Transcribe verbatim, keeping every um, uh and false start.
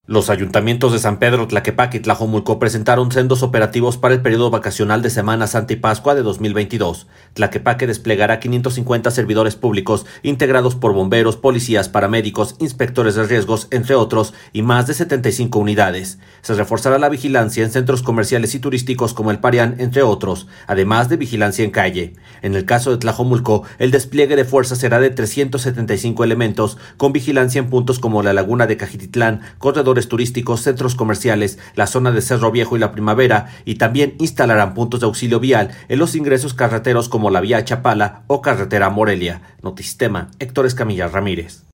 Los ayuntamientos de San Pedro, Tlaquepaque y Tlajomulco presentaron sendos operativos para el periodo vacacional de Semana Santa y Pascua de dos mil veintidós. Tlaquepaque desplegará quinientos cincuenta servidores públicos integrados por bomberos, policías, paramédicos, inspectores de riesgos, entre otros, y más de setenta y cinco unidades. Se reforzará la vigilancia en centros comerciales y turísticos como el Parián, entre otros, además de vigilancia en calle. En el caso de Tlajomulco, el despliegue de fuerza será de trescientos setenta y cinco elementos, con vigilancia en puntos como la Laguna de Cajititlán, corredores turísticos, centros comerciales, la zona de Cerro Viejo y La Primavera, y también instalarán puntos de auxilio vial en los ingresos carreteros como la vía Chapala o carretera Morelia. Notisistema, Héctor Escamilla Ramírez.